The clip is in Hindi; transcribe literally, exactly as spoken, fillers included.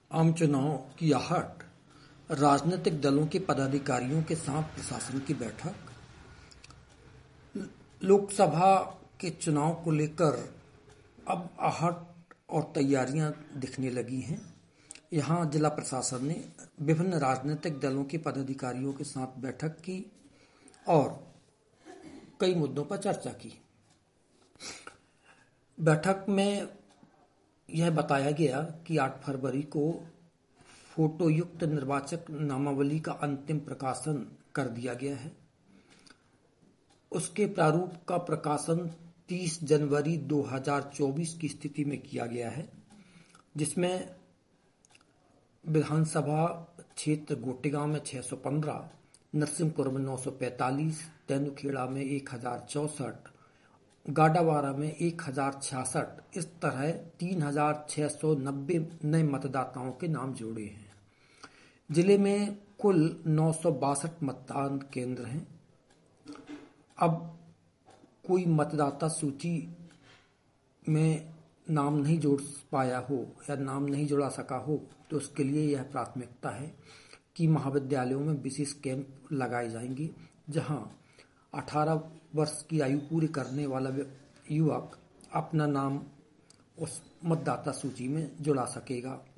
आम चुनाव की आहट, राजनीतिक दलों के पदाधिकारियों के साथ प्रशासन की बैठक। लोकसभा के चुनाव को लेकर अब आहट और तैयारियां दिखने लगी हैं। यहां जिला प्रशासन ने विभिन्न राजनीतिक दलों के पदाधिकारियों के साथ बैठक की और कई मुद्दों पर चर्चा की। बैठक में यह बताया गया कि आठ फरवरी को फोटोयुक्त निर्वाचक नामावली का अंतिम प्रकाशन कर दिया गया है। उसके प्रारूप का प्रकाशन तीस जनवरी दो हज़ार चौबीस की स्थिति में किया गया है, जिसमें विधानसभा क्षेत्र गोटेगांव में छह सौ पंद्रह, नरसिंहपुर में नौ सौ पैंतालीस, तेंदुखेड़ा में एक हजार चौसठ, गाडावारा में एक हजार छियासठ, इस तरह तीन हजार छह सौ नब्बे नए मतदाताओं के नाम जोड़े हैं। जिले में कुल नौ सौ बासठ मतदान केंद्र हैं। अब कोई मतदाता सूची में नाम नहीं जोड़ पाया हो या नाम नहीं जोड़ा सका हो तो उसके लिए यह प्राथमिकता है कि महाविद्यालयों में विशेष कैंप लगाए जाएंगे, जहां अठारह वर्ष की आयु पूरी करने वाला युवक अपना नाम उस मतदाता सूची में जुड़ा सकेगा।